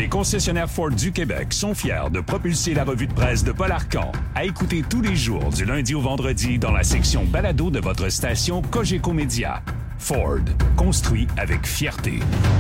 Les concessionnaires Ford du Québec sont fiers de propulser la revue de presse de Paul Arcand à écouter tous les jours du lundi au vendredi dans la section balado de votre station Cogeco Média. Ford, construit avec fierté.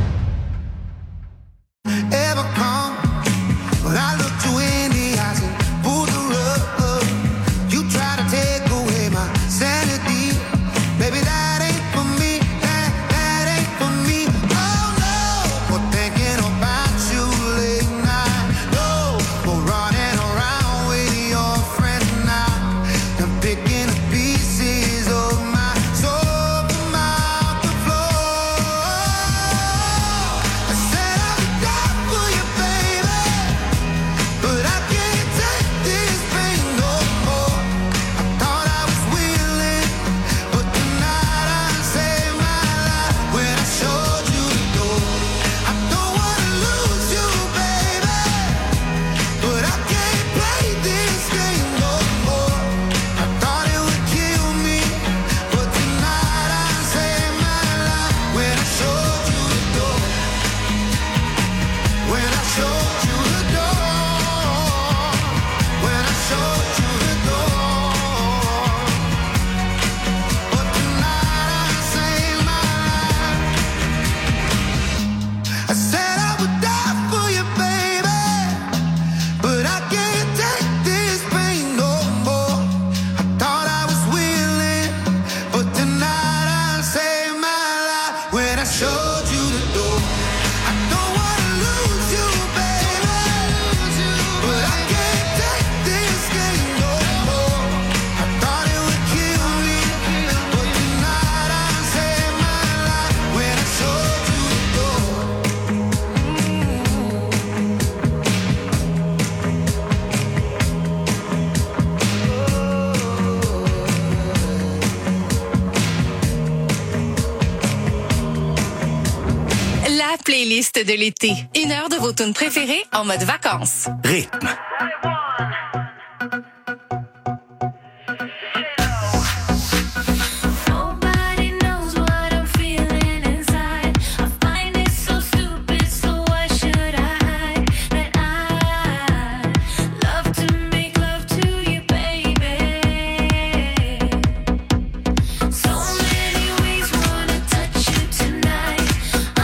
Playlist de l'été. 1 heure de vos tunes préférées en mode vacances. Rythme.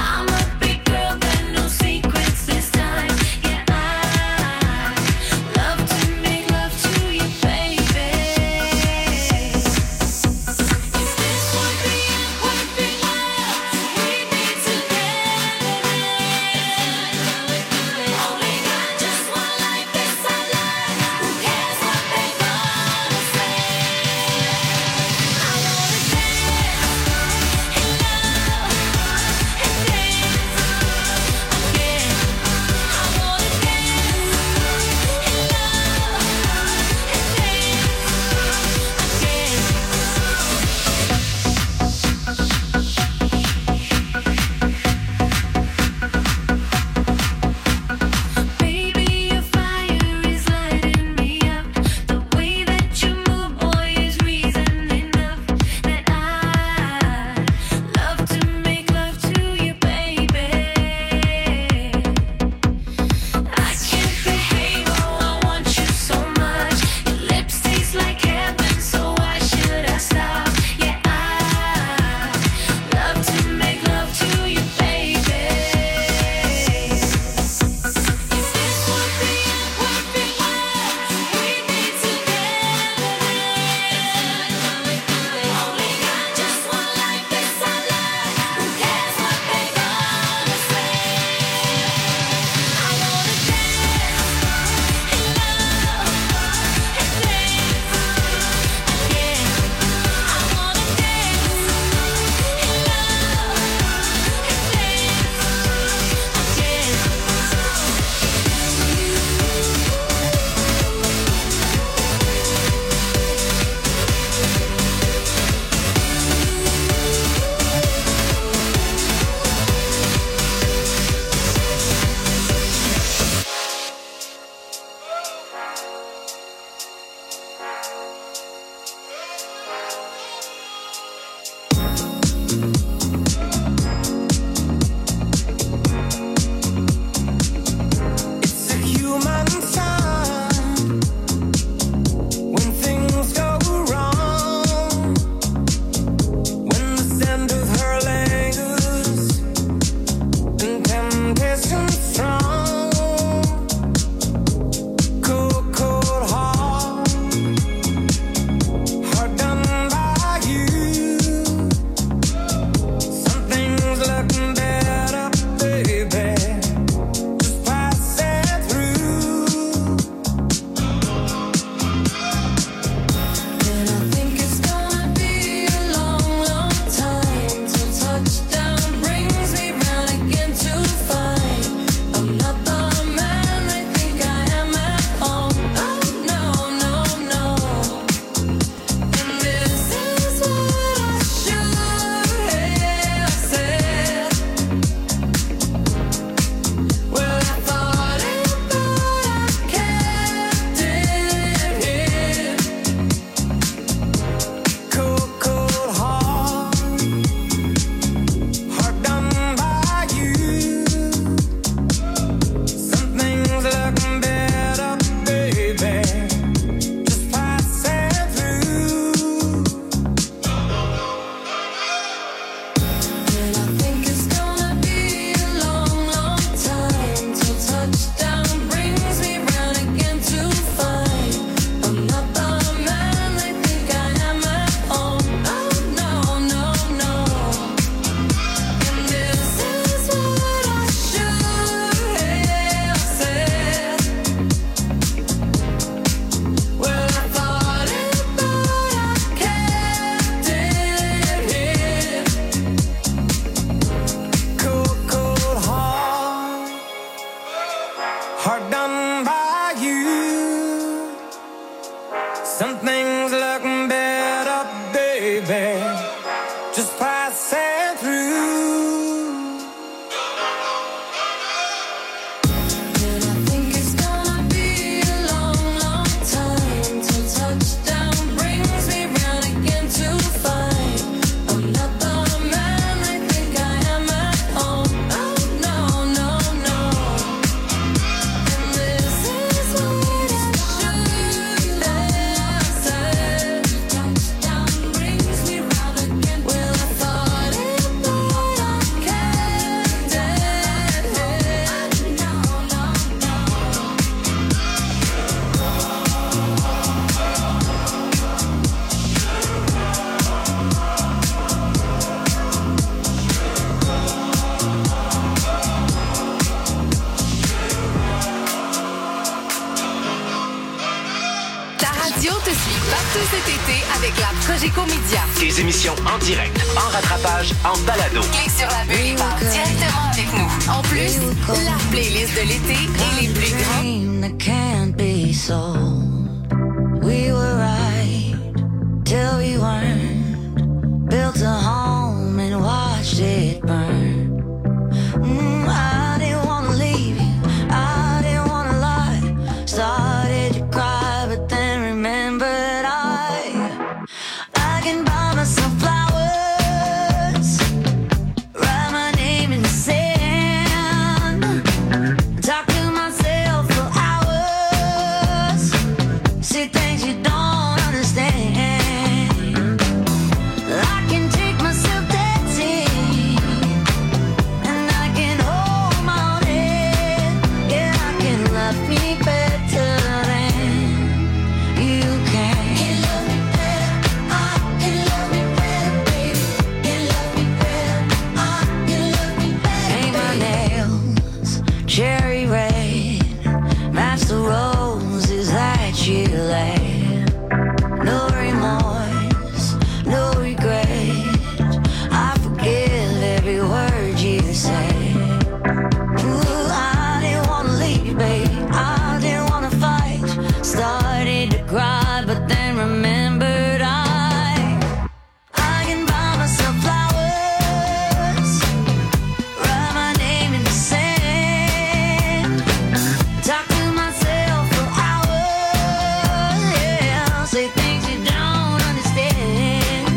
Love hard done by you. Some things look better, baby, just passing through. Cet été avec la Cogeco Média. Des émissions en direct, en rattrapage, en balado. Clique sur la bulle et parle directement avec nous. En plus, la playlist de l'été et les plus grands. We were right till we weren't. Built a home and watched it burn. I didn't wanna leave you, I didn't wanna lie. Started to cry, but then remembered I can buy myself flowers, write my name in the sand, talk to myself for hours, see things you don't understand. I can take myself dancing, and I can hold my own head. Yeah, I can love me better than you can. Cherry red, match the roses that you laid. No remorse, no regret. I forgive every word you say. Ooh, I didn't wanna leave, babe. I didn't wanna fight. Started to cry, but then remembered I can buy myself flowers, write my name in the sand, talk to myself for hours, yeah, say things you don't understand.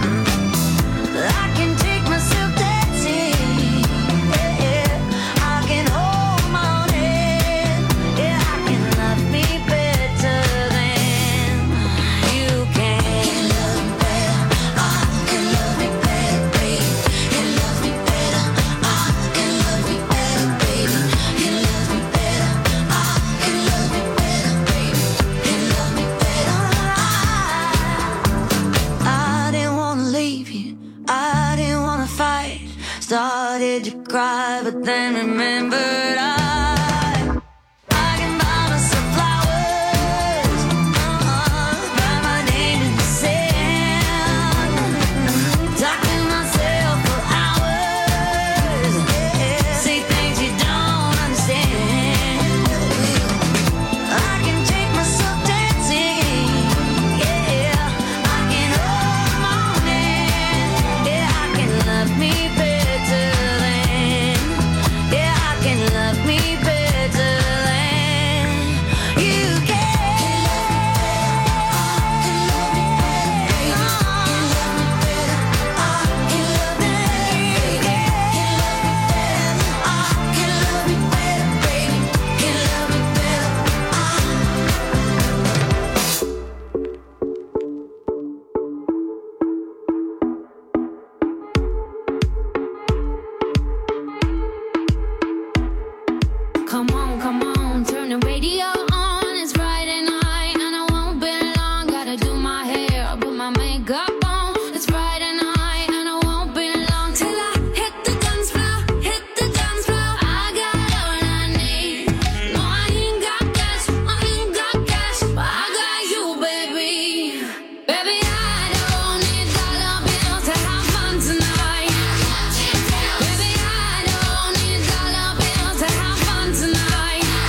I can take myself dancing, yeah, I can hold my own head, yeah, I can love me better than you can. Can love me better, I can love me better, baby. Can love me better, I can love me better, baby. Can love me better, I can love me better, baby. Can love me better, I didn't wanna leave you, I didn't wanna fight. Started to cry, but then remembered I can buy myself flowers, write my name in the sand, talk to myself for hours, yeah, say things you don't understand. I can take myself dancing, yeah, I can hold my own hand, yeah, I can love me better than, yeah, I can love me better than you can. Can love me better, I can love me better, I can love me better, baby. Can love me better, Come on, turn the radio on. It's Friday night and I won't be long. Gotta do my hair, put my makeup on. It's Friday night and I won't be long till I hit the dance floor, hit the dance floor. I got all I need. No, I ain't got cash, but I got you, baby. Baby, I don't need dollar bills to have fun tonight. Baby, I don't need dollar bills to have fun tonight.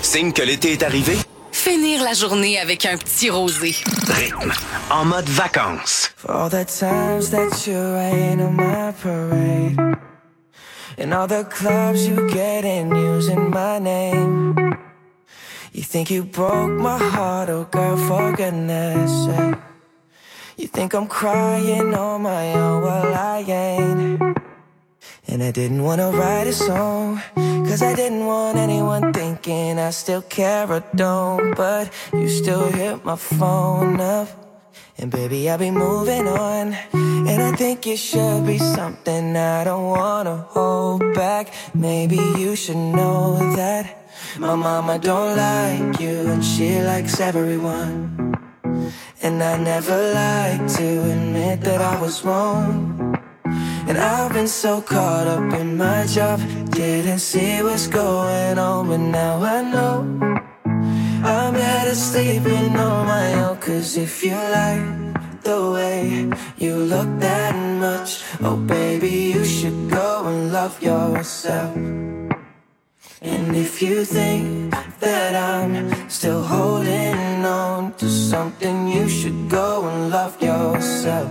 Signe que l'été est arrivé? Finir la journée avec un petit rosé. Rythme, en mode vacances. For all the times that you rain on my parade, and all the clubs you get in using my name. You think you broke my heart, oh girl, for goodness sake. You think I'm crying on my own, well I ain't. And I didn't wanna write a song, cause I didn't want anyone thinking I still care or don't. But you still hit my phone up, and baby I'll be moving on. And I think it should be something I don't wanna hold back. Maybe you should know that my mama don't like you, and she likes everyone. And I never like to admit that I was wrong. And I've been so caught up in my job, didn't see what's going on. But now I know I'm better sleeping on my own. Cause if you like the way you look that much, oh baby, you should go and love yourself. And if you think that I'm still holding on to something, you should go and love yourself.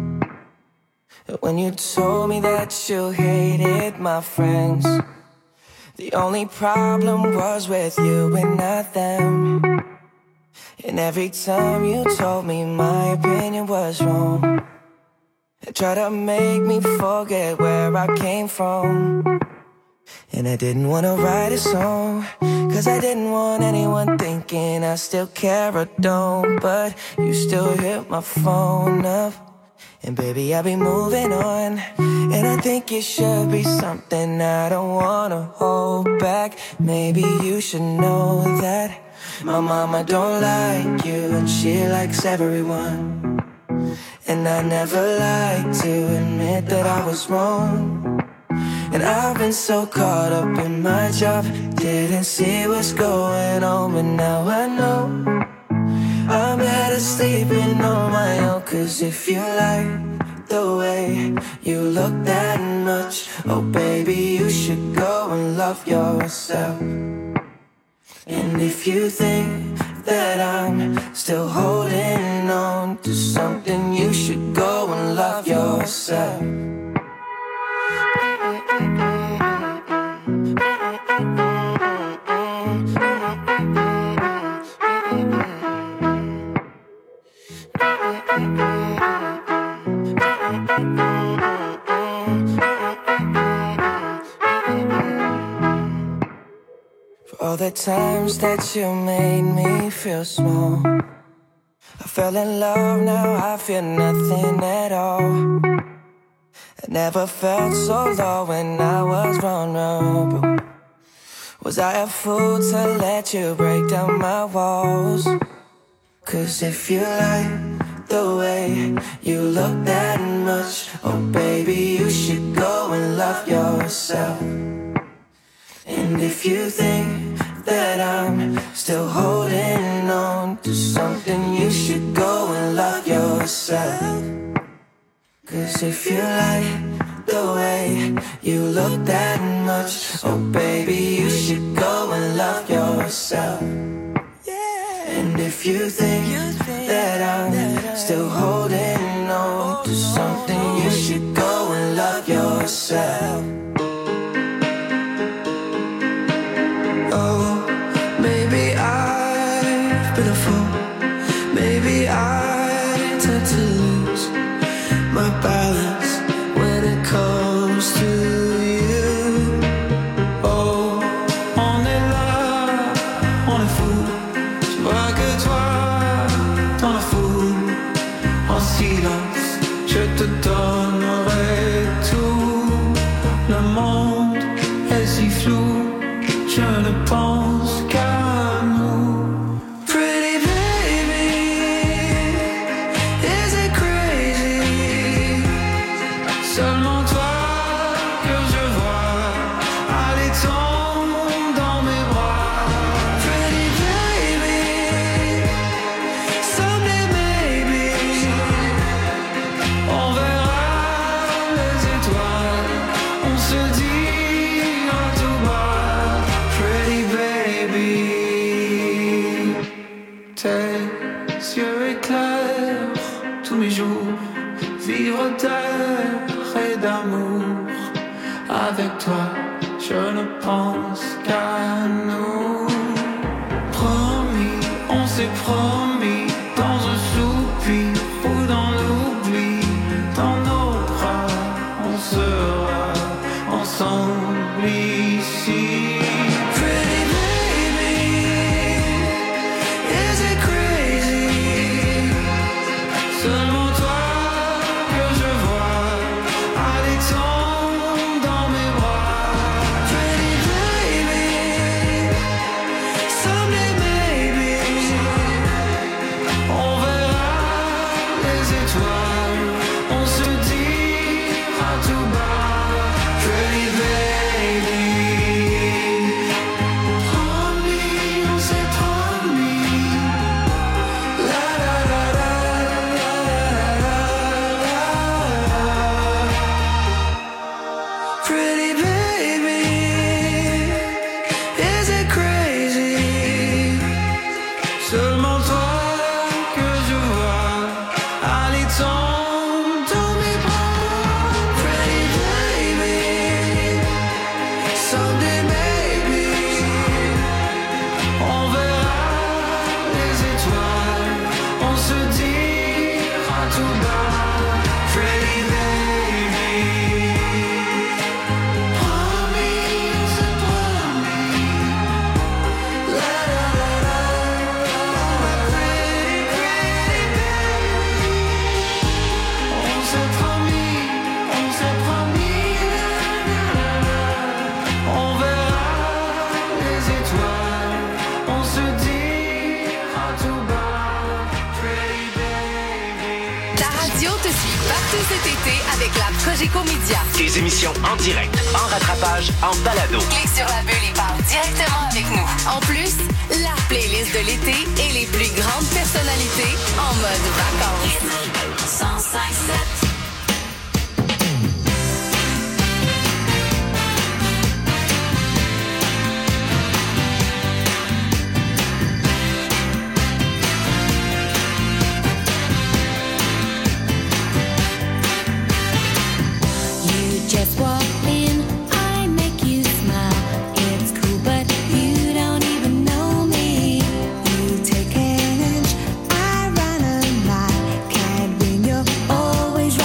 When you told me that you hated my friends, the only problem was with you and not them. And every time you told me my opinion was wrong, you tried to make me forget where I came from. And I didn't wanna write a song, cause I didn't want anyone thinking I still care or don't. But you still hit my phone up, and baby I'll be moving on. And I think it should be something I don't wanna hold back. Maybe you should know that my mama don't like you, and she likes everyone. And I never like to admit that I was wrong. And I've been so caught up in my job, didn't see what's going on. But now I know I'm better sleeping on my own. Cause if you like the way you look that much, oh baby, you should go and love yourself. And if you think that I'm still holding on to something, you should go and love yourself. For all the times that you made me feel small, I fell in love, now I feel nothing at all. I never felt so low when I was vulnerable. Was I a fool to let you break down my walls? Cause if you like the way you look that much, oh baby, you should go and love yourself. And if you think that I'm still holding on to something, you should go and love yourself. Cause if you like the way you look that much, oh baby, you should go and love yourself. And if you think that I'm still holding on to something, you should go and love yourself. Oh, maybe I've been a fool. Maybe I tend to lose my balance when it comes to you. Oh, on est là, on est fou. Je vois que toi, t'en es fou. En silence, je te donnerai tout. Le monde est si flou, je ne pense qu'à nous. Pretty baby, is it crazy Tes yeux éclairent tous mes jours, vivre d'air et d'amour. Avec toi, je ne pense qu'à nous. Promis, on s'est promis, dans un soupir ou dans l'oubli, dans nos bras, on sera ensemble ici. Cogeco Média. Des émissions en direct, en rattrapage, en balado. Clique sur la bulle et parle directement avec nous. En plus, la playlist de l'été et les plus grandes personnalités en mode vacances. 105.7. Just walk in, I make you smile. It's cool, but you don't even know me. You take an inch, I run a mile. Can't win, you're always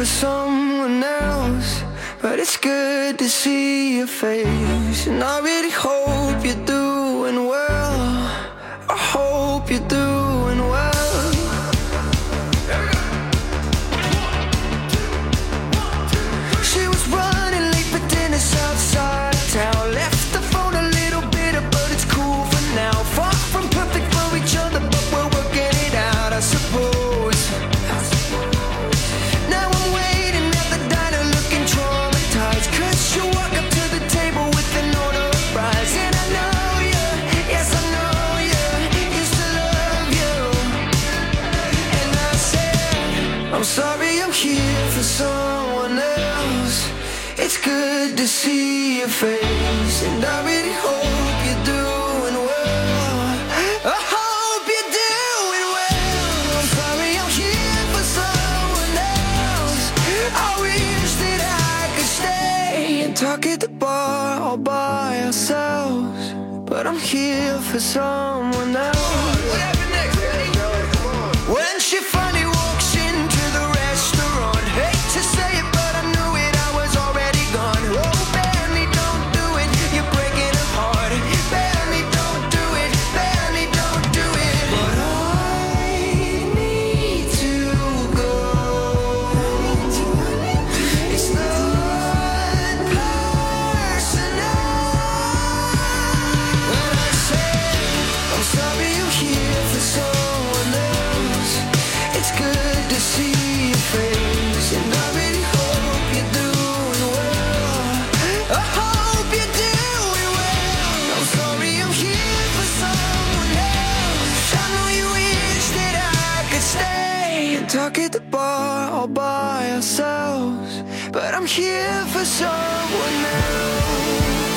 for someone else, but it's good to see your face. And I really hope you're doing well. I hope you're doing well. She was running late for dinner outside town. Left the phone a little bitter, but it's cool for now. Far from perfect for each other, but we're working it out, I suppose. Now I'm waiting at the diner looking traumatized, 'cause you walk up to the table with an order of fries. And I know you, yes I know you, used to love you. And I said, I'm sorry I'm here for someone else. It's good to see your face, and I really hope you're doing well. I hope you're doing well. I'm sorry I'm here for someone else. I wish that I could stay and talk at the bar all by ourselves, but I'm here for someone else. What happened next? When she finally walks into the restaurant, hate to say it, but I knew it, I was already gone. Oh, Benny, don't do it, you're breaking her heart. Benny, don't do it, Benny, don't do it. But I need to go. It's not personal. When I say I'm sorry I'm here for someone else, it's good to see your face, and I really hope you're doing well. I hope you're doing well. I'm sorry I'm here for someone else. I know you wish that I could stay and talk at the bar all by ourselves, but I'm here for someone else.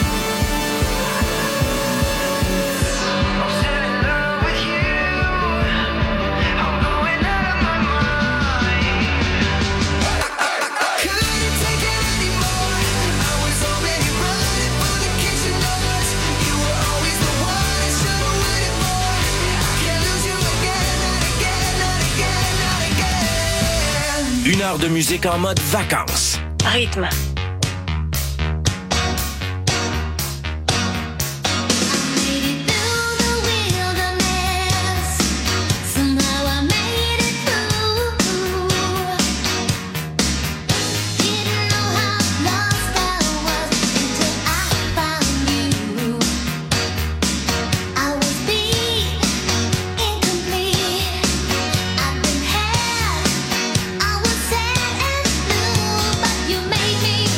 I'm still in love with you. I'm going out of my mind. I couldn't take it anymore. I was already running for the kitchen doors. You were always the one I should have waited for. I can't lose you again, not again, not again, not again. Une heure de musique en mode vacances. Rythme. You made me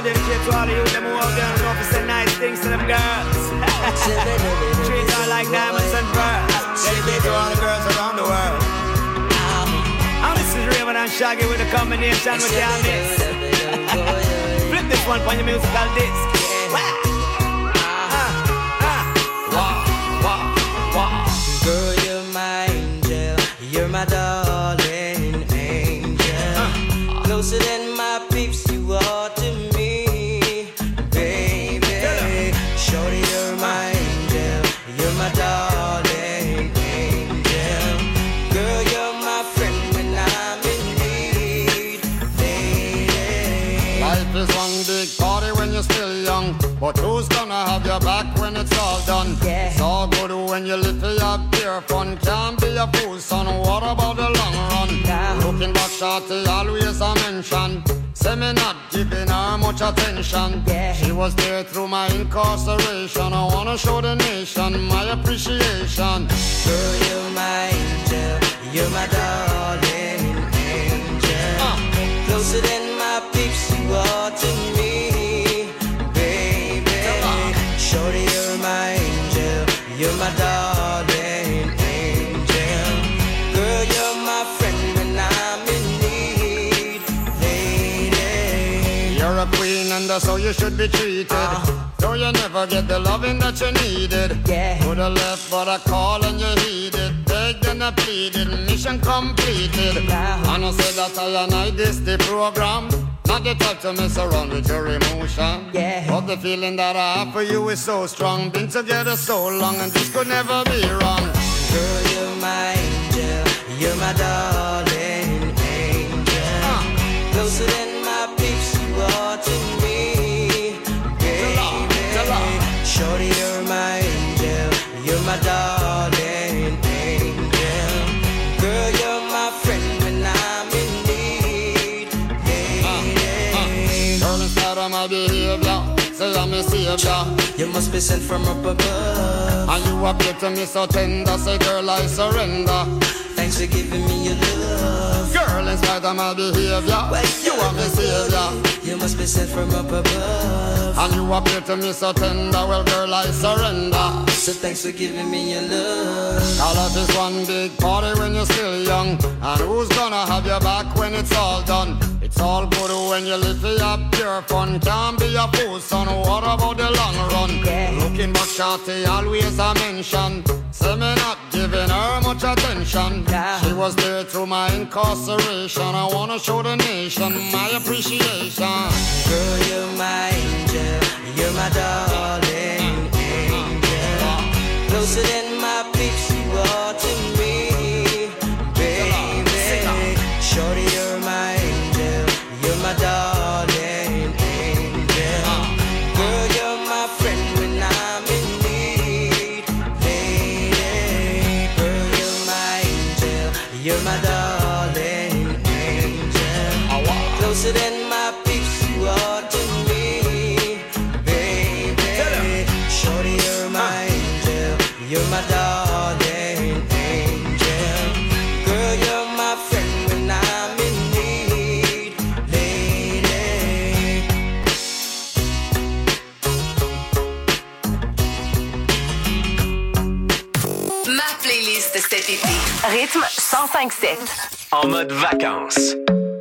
dedicate to all of you, them who out there and know to say nice things to them girls. Treat her like diamonds and pearls. Dedicate to all the girls around the world. And this is Raven and Shaggy with a combination with your mix. Flip this one on your musical disc. Girl, you're my angel, you're my darling angel. Closer than my peeps, you are to me, baby. Shorty, you're my angel, you're my darling angel. Girl, you're my friend when I'm in need, baby. Life is one big party when you're still young, but who's gonna have your back when it's all done? Yeah. It's all good when you live for your pure fun. Can't be a fool, son, what about the long run? Yeah. Looking back, shorty, always a mention. Say me not giving her much attention. Yeah. She was there through my incarceration. I wanna show the nation my appreciation. Girl, you're my angel, you're my darling angel. Closer than my peeps, you are to me, baby. Shorty, you're my angel, you're my darling angel. Girl, you're my friend when I'm in need, lady. You're a queen and that's how you should be treated. Though you never get the loving that you needed. Yeah. Could have left but I call and you heeded. Begged and I pleaded, mission completed. Wow. And I said that I and I this the program. Not the type to mess around with your emotion. Yeah. But the feeling that I have for you is so strong. Been together so long and this could never be wrong. Girl, you're my angel, you're my darling angel. Closer than my peeps, you are to me, baby. Shorty, you're my angel, you're my darling angel. Girl, you're my friend when I'm in need, lady. Girl, instead of my behavior, say I'm a savior. You must be sent from up above. And you appear to me so tender, say girl I surrender. Thanks for giving me your love. Girl, in spite of my behavior, you are my savior. You must be sent from up above. And you appear to me so tender, well girl I surrender. So thanks for giving me your love. All of this one big party when you're still young. And who's gonna have your back when it's all done? It's all good when you live for your pure fun. Can't be a fool, son, what about the long run? Yeah. Looking back, shorty, always a mention. Say me not giving her much attention. Yeah. She was there through my incarceration. I wanna show the nation my appreciation. Girl, you're my angel, you're my darling angel. Closer than my peeps, you are to me, baby. Shorty, you're my angel, you're my darling angel. Girl, you're my friend when I'm in need, lady. Girl, you're my angel, you're my darling angel. Closer than my peeps, you are to me, baby. Shorty, you're my angel, you're my darling angel. Girl, you're my friend when I'm in need, lady. Ma playlist cet été. Rythme 105.7. En mode vacances.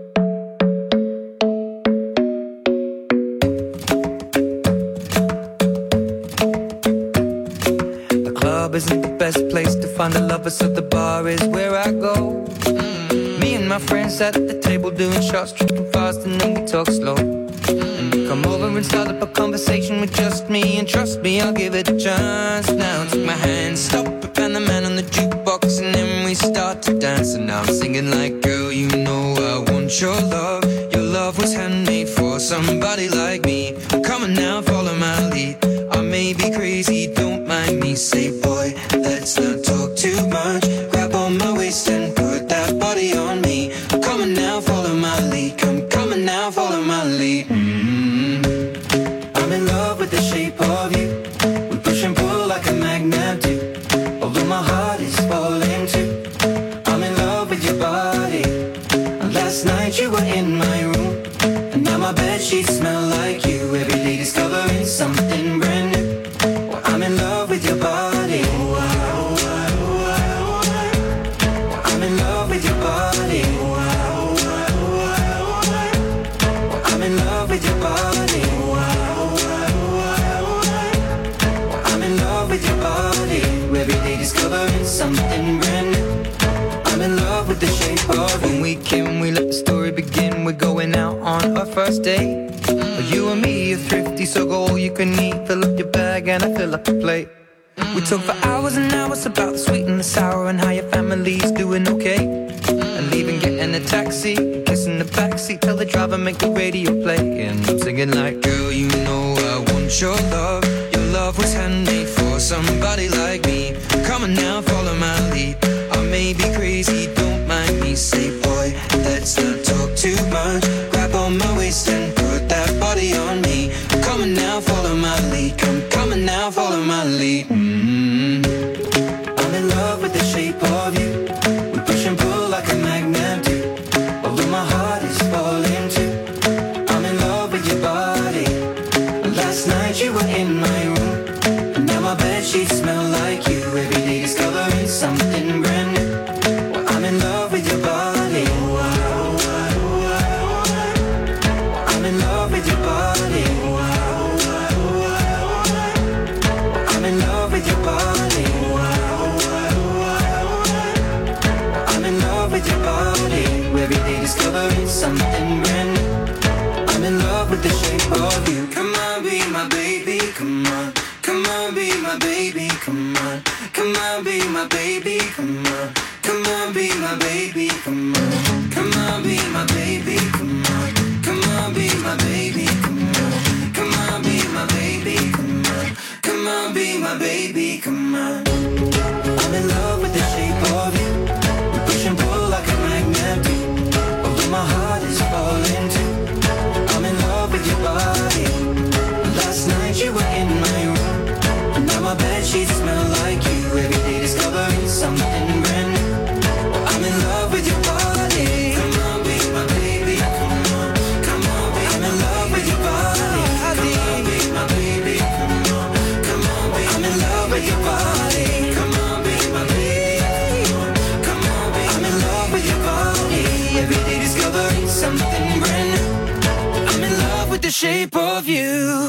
The club isn't the best place to find a lover, so the bar is where I go. Me and my friends at the table doing shots, tripping fast, and then we talk slow. And you come over and start up a conversation with just me, and trust me, I'll give it a chance. Now take my hand, stop it, and the man on the jukebox, and then we start to dance. And now I'm singing like, girl, you know I want your love. Your love was handmade for somebody like me. Come on now, follow my lead. I may be crazy, don't mind me. Say, boy, let's not talk too much. Grab on my waist and put that body on me. Come on now, follow my lead. Come on now, follow my lead. I'm in love with the shape of you. We push and pull like a magnet do. Although my heart is falling too. I'm in love with your body. Last night you were in my room, and now my bed bedsheets smell like you. Every day discovering something brand new. Well, I'm in love with your body. I'm in love with your body. I'm in love with your body. I'm in love with your body. Every day discovering something brand new. I'm in love with the shape of you. When we came, we let the story begin. We're going out on our first date. You and me are thrifty, so go all you can eat. Fill up your bag and I fill up the plate. We talk for hours and hours about the sweet and the sour and how your family's doing okay. And leaving, getting a taxi, kissing the backseat, tell the driver make the radio play. And I'm singing like, girl, you know I want your love. Your love was handmade for somebody like me. Come on now, follow my lead. I may be crazy, don't mind me. Say, boy, let's not talk too much. Grab on my waist and put that body on me. Come on now, follow my lead. Come on now, follow my lead. I'm in love with the shape of you. We push and pull like a magnet do. Although my heart is falling too. I'm in love with your body. Last night you were in my room, and now my bedsheets smell like you. Every day discovering something brand new. Well, I'm in love with your body. I'm in love with your body. I'm in love with your body. I'm in love with your body. Every day discovering something brand new. I'm in love with the shape of you. Come on, be my baby, come on. Come on, be my baby, come on. Come on, be my baby, come on. Come on, be my baby, come on. Come on, be my baby, come on. Come on, be my baby, come on. Come on, be my baby, come on. Come on, be my baby, come on. I'm in love with the shape of you. We push and pull like a magnet do. Although my heart is falling too. I'm in love with your body. Last night you were in my room, and now my bedsheets smell like you. Every day discovering something brand new. I'm in love with your body. Come on, be my baby. Come on, come on, be. I'm in love with your body. Come on, be my baby. Come on, come on, be. I'm in love with your body. Come on, be my baby. Come on, be. I'm in love with your body. Every day discovering something brand new. I'm in love with the shape of you.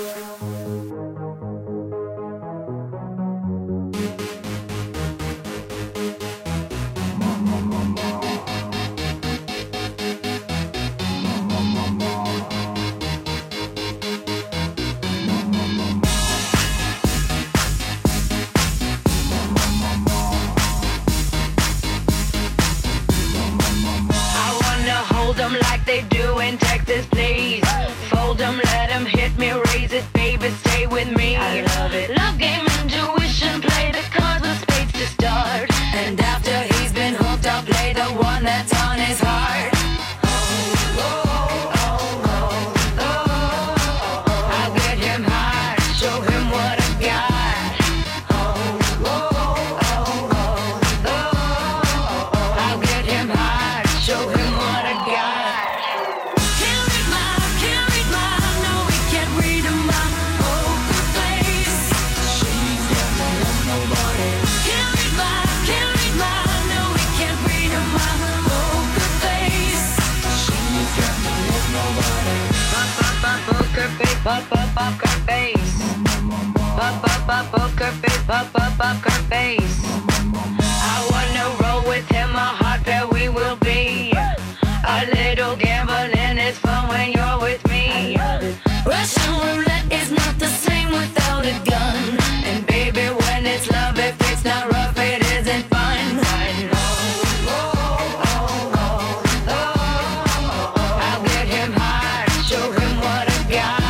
Like they do in Texas, please. Fold them, let them hit me, raise it, baby, stay with me. I love it. Love game, intuition, play the cards with spades to start. And after he's been hooked, I'll play the one that's on his heart. I'll get him high, show him what I got. I'll get him high, show him what I got. Pop up her face. Pop up poker face. Pop up her face. I wanna roll with him, a hot pair we will be. A little gambling is fun when you're with me. Russian roulette is not the same without a gun. And baby, when it's love, if it's not rough, it isn't fun. I'll get him high, show him what I got.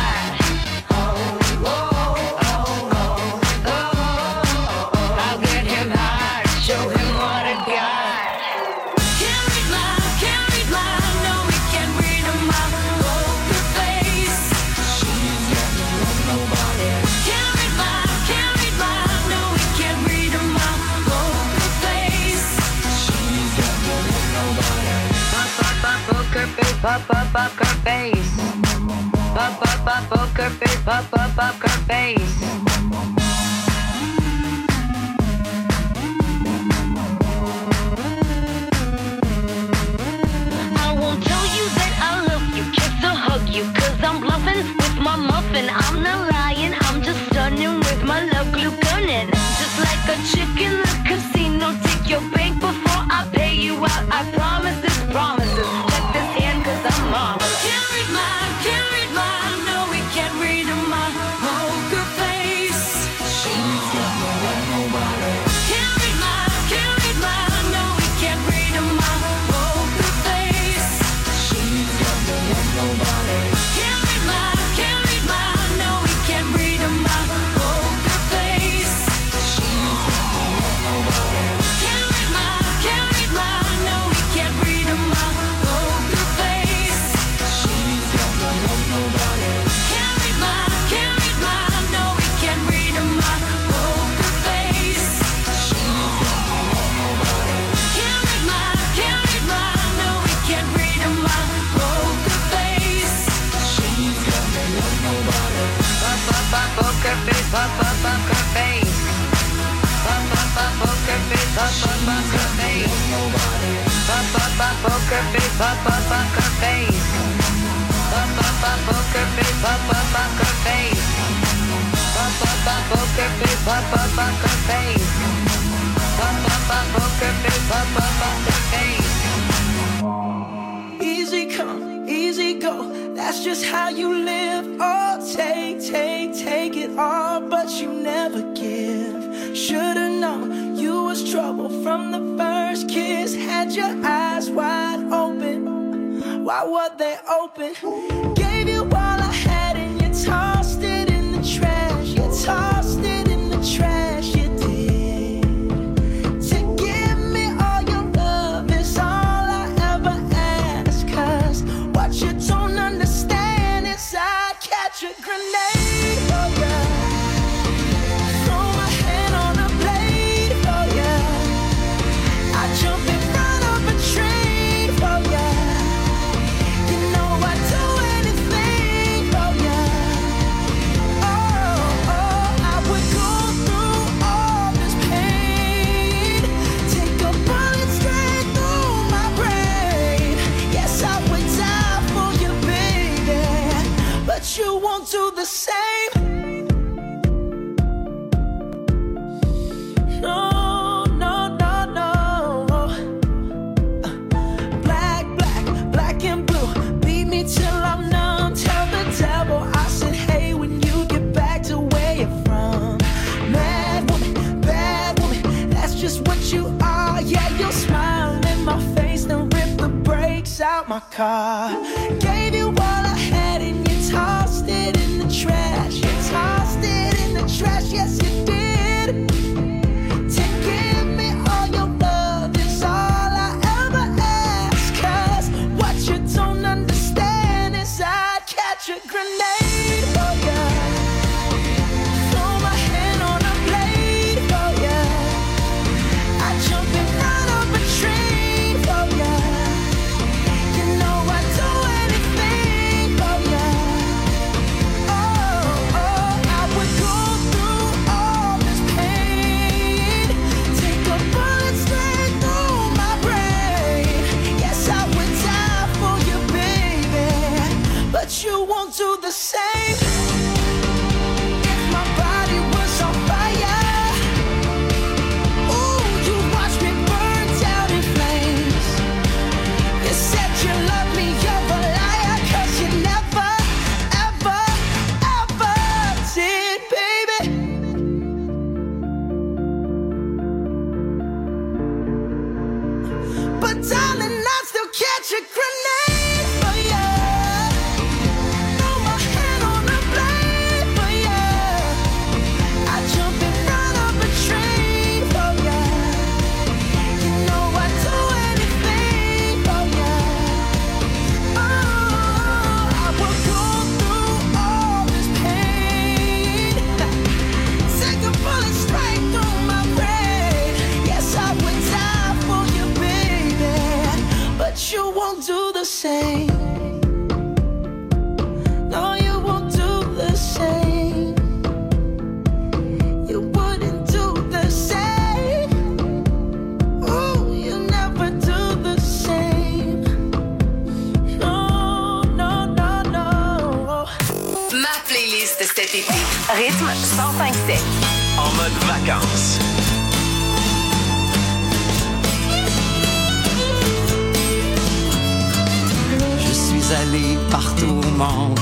Pop up her face. Pop up poker face. Pop up her face. I won't tell you that I love you, kiss or hug you, 'cause I'm bluffing with my muffin. I'm not lying, I'm just stunning with my love glue gunning. Just like a chick in the casino, take your bank before I pay you out. I promise this promises. Check this hand 'cause I'm marvelous. Can't read mine, no, we can't read my poker face. She's got no like nobody. Can't read mine, no, we can't read my poker face. She's got no like nobody. Can't read mine, no, we can't read my poker face. She's got no like nobody. Can't read mine, no, we can't read my poker face. She's got no like nobody. Can't read mine, no, we can't read my poker face. She's got no like nobody. Can't read mine, no, we can't read my poker face. She's got no like nobody. Pop poker face, pop her face. Pop poker face, pop her face. Pop poker face, pop her face. Pop poker face, pop her face. Pop poker face, pop her face. Pop poker face, pop her face. Easy come, easy go, that's just how you live. Oh, take it all, but you never give. Should've known you was trouble from the first kiss. Had your eyes wide open, why were they open? Gave you all I had and you tossed it in the trash. You tossed it in the trash, you did. To give me all your love is all I ever ask. 'Cause what you don't understand is I'd catch a grenade for ya. Throw my hand on a blade for ya. I'd jump in front of a train for ya. You know I'd do anything. my car. Gave you all I had and you tossed it in the trash. You tossed it in the trash, yes you did. To give me all your love is all I ever ask. 'Cause what you don't understand is I'd catch a grenade for ya. Throw my hand on a blade for ya. I'd jump in front of a train for ya. You know I'd do anything for ya. Oh, oh, I would go through all this pain. Take a bullet straight through my brain. Yes, I would die for you, baby. But you won't do the same. If my body was on fire, ooh, you watch me burn down in flames. You said you love me, you're a liar, 'cause you never, ever, ever did, baby. But darling, I'd still catch a grenade for ya. Throw my hand on a blade for ya. I'd jump in front of a train for ya. You know I'd do anything for ya. Oh, I would go through all this pain. Take a bullet straight through my brain. Yes, I would die for you, baby. But you won't do the same. No, you won't do the same. You wouldn't do the same. Ooh, you never do the same. No, no, no, no. Ma playlist de cet été. Rythme 105.7. En mode vacances. Je suis allé partout au monde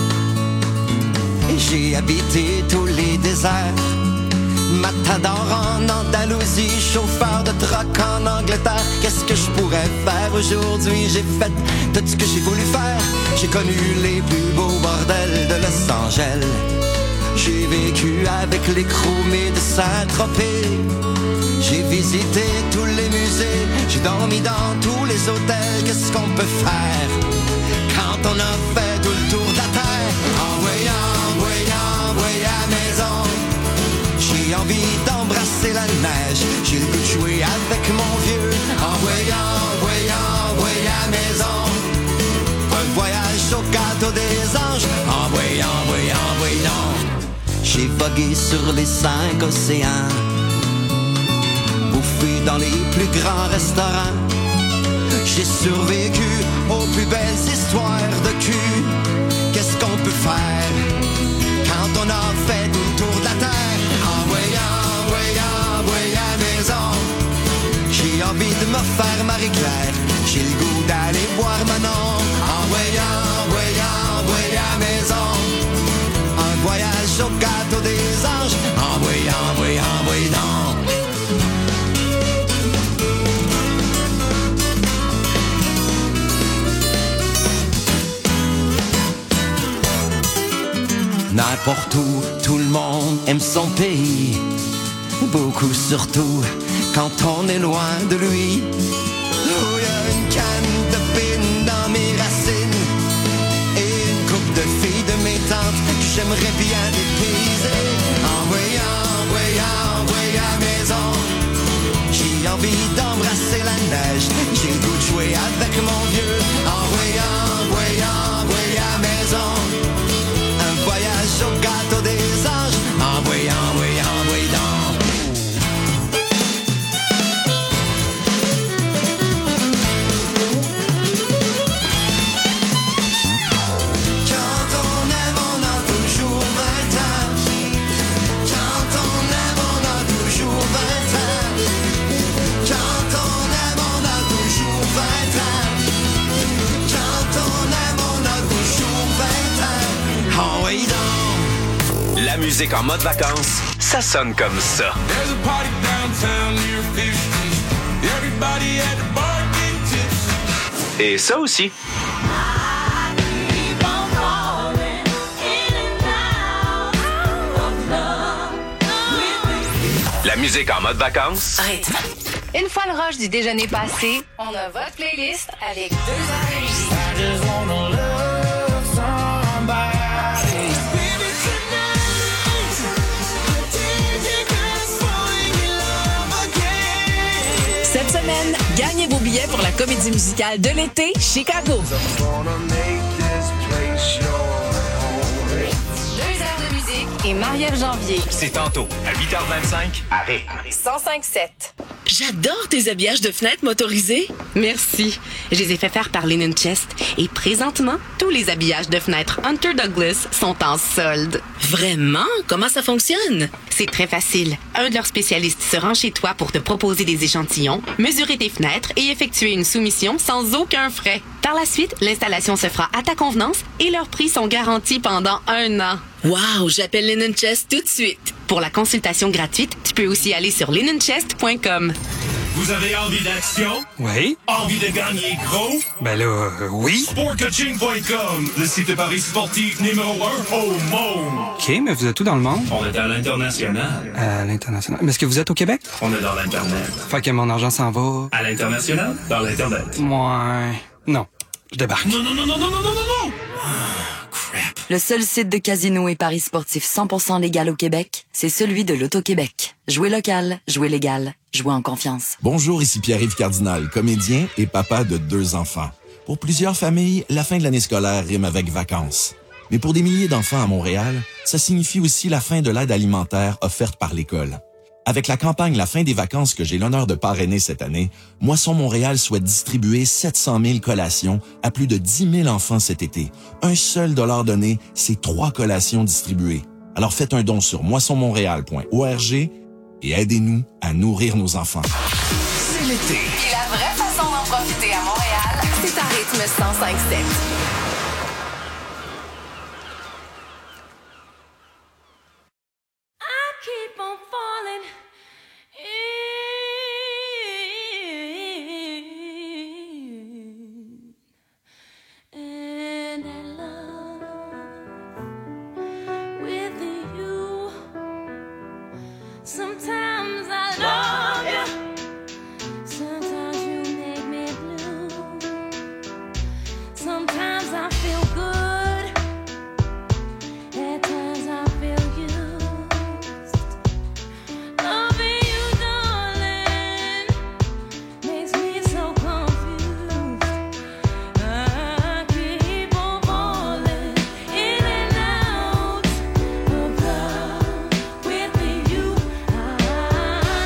et j'ai habité tous les déserts. Matador en Andalousie, chauffeur de truck en Angleterre. Qu'est-ce que je pourrais faire aujourd'hui? J'ai fait tout ce que j'ai voulu faire. J'ai connu les plus beaux bordels de Los Angeles. J'ai vécu avec les chromés de Saint-Tropez. J'ai visité tous les musées. J'ai dormi dans tous les hôtels. Qu'est-ce qu'on peut faire quand on a fait tout le tour de la terre? Envoyant à maison. J'ai envie d'embrasser la neige. J'ai le goût de jouer avec mon vieux. Envoyant à maison. Un voyage au gâteau des anges. Envoyant. J'ai vogué sur les 5 océans. Bouffé dans les plus grands restaurants. J'ai survécu aux plus belles histoires de cul. Qu'est-ce qu'on peut faire quand on a fait tout le tour de la terre? Envoyant à maison. J'ai envie de me faire Marie-Claire. J'ai le goût d'aller voir Manon. Envoyant à maison. Un voyage au gâteau des anges. Envoyant. N'importe où, tout le monde aime son pays. Beaucoup surtout quand on est loin de lui. Où y a une canne de pine dans mes racines et une coupe de filles de mes tantes que j'aimerais bien dépayser. Envoyant à maison. J'ai envie d'embrasser la neige. J'ai le goût de jouer avec mon vieux. Envoyant à maison. Un voyage au gâteau des anges. Envoyant. La musique en mode vacances, ça sonne comme ça. There's a party downtown near Fish Street. Everybody at the bar getting tips. Et ça aussi. La musique en mode vacances. Rythme. Une fois le rush du déjeuner passé, on a votre playlist avec 2 heures de musique. Cette semaine, gagnez vos billets pour la comédie musicale de l'été Chicago. 2 heures de musique et Marie-Ève Janvier. C'est tantôt, à 8h25, à Rythme. 105.7. J'adore tes habillages de fenêtres motorisés. Merci. Je les ai fait faire par Linen Chest. Et présentement, tous les habillages de fenêtres Hunter Douglas sont en solde. Vraiment? Comment ça fonctionne? C'est très facile. Un de leurs spécialistes se rend chez toi pour te proposer des échantillons, mesurer tes fenêtres et effectuer une soumission sans aucun frais. Par la suite, l'installation se fera à ta convenance et leurs prix sont garantis pendant 1 an. Wow, j'appelle Linen Chest tout de suite. Pour la consultation gratuite, tu peux aussi aller sur linenchest.com. Vous avez envie d'action? Oui. Envie de gagner gros? Ben là, oui. Sportcoaching.com, le site de paris sportif numéro 1 au monde. OK, mais vous êtes où dans le monde? On est à l'international. À l'international. Mais est-ce que vous êtes au Québec? On est dans l'Internet. Fait que mon argent s'en va... À l'international? Dans l'Internet. Ouais. Non. Je débarque. Non. Le seul site de casino et paris sportifs 100% légal au Québec, c'est celui de l'Auto-Québec. Jouez local, jouez légal, jouez en confiance. Bonjour, ici Pierre-Yves Cardinal, comédien et papa de 2 enfants. Pour plusieurs familles, la fin de l'année scolaire rime avec vacances. Mais pour des milliers d'enfants à Montréal, ça signifie aussi la fin de l'aide alimentaire offerte par l'école. Avec la campagne La fin des vacances que j'ai l'honneur de parrainer cette année, Moisson Montréal souhaite distribuer 700 000 collations à plus de 10 000 enfants cet été. Un seul dollar donné, c'est 3 collations distribuées. Alors faites un don sur moissonmontréal.org et aidez-nous à nourrir nos enfants. C'est l'été. Et la vraie façon d'en profiter à Montréal, c'est à Rythme 105.7. Sometimes I love you, sometimes you make me blue. Sometimes I feel good, at times I feel used. Loving you, darling, makes me so confused. I keep on falling in and out of love with you. I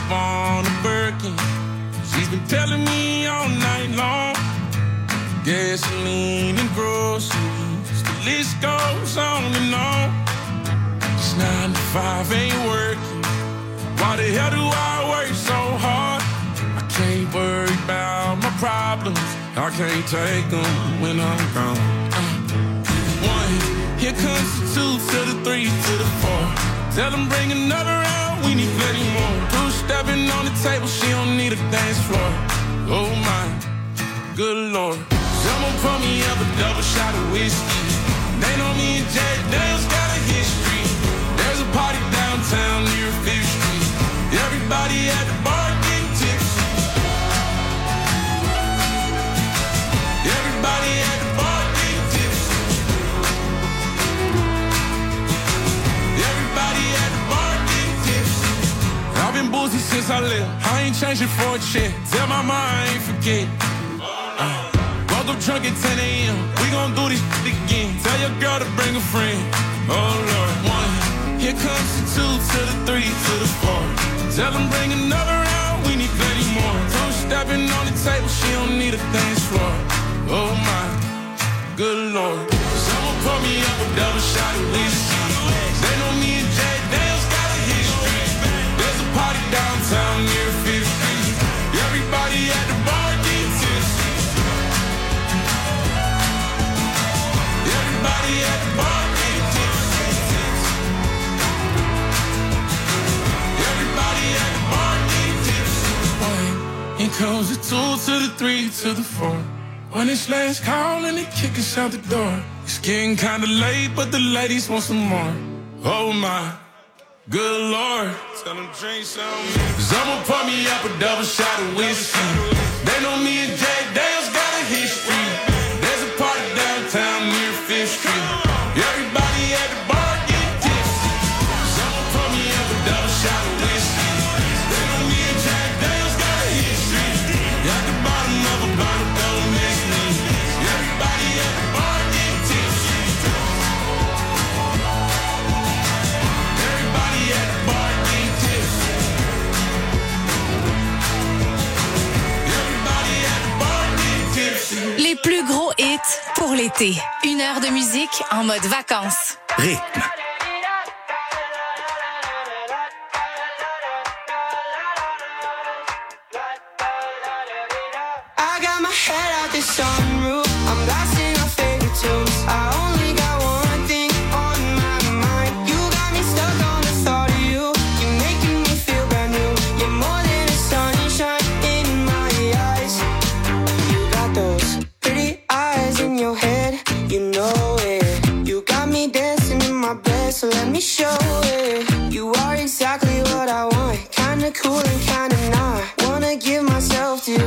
on a Birkin. She's been telling me all night long. Gasoline and groceries, the list goes on and on. It's 9 to 5, ain't working. Why the hell do I work so hard? I can't worry about my problems. I can't take them when I'm gone. 1, here comes the 2 to the 3 to the 4. Tell them bring another round, we need plenty more. 2 stepping on the table, she don't need a dance floor. Oh my, good Lord. Someone pour me up a double shot of whiskey. They know me and Jack Daniels got a history. There's a party downtown near 5th Street. Everybody at the bar getting tipsy. Everybody at the bar getting tipsy. Everybody at the bar getting tipsy. I've been boozy since I left. I ain't changing for a check. Tell my mom I ain't forget. Woke up drunk at 10 a.m. We gon' do this shit again. Tell your girl to bring a friend. Oh Lord. 1, here comes the 2 to the 3 to the 4. Tell them bring another round, we need plenty more. 2 stepping on the table, she don't need a dance floor. Oh my, good Lord. Someone pour me up a double shot of whiskey. They know me and Jack Daniels got a history. There's a party downtown near 5th Street. Everybody at the bar getting tipsy. Everybody at the bar getting tipsy. Everybody at the bar getting tipsy. 1, here comes the 2 to the 3 to the 4. When it's last call and they kick us out the door. It's getting kinda late, but the ladies want some more. Oh my, good Lord. Tell them drink some. Someone pour me up a double shot of whiskey. They know me and Jack Daniels got a history. There's a party downtown near 5th Street. Everybody at the bar getting tipsy. Someone pour me up a double shot of whiskey. They know me and Jack Daniels got a history. At the bottom of a bottle, don't miss me. Everybody at the bar getting tipsy. Everybody at the bar getting tipsy. Everybody at the bar getting tipsy. Les plus gros hits pour l'été. 1 heure de musique en mode vacances. Rythme. I got my head out the sunroof. I'm blasting our favorite tunes. I only got one thing on my mind. You got me stuck on the thought of you. You're making me feel brand new. You're more than a sunshine in my eyes. You got those pretty eyes in your head. You know it. You got me dancing in my bed, so let me show it. You are exactly what I want. Kinda cool and kinda not. Wanna give myself to you.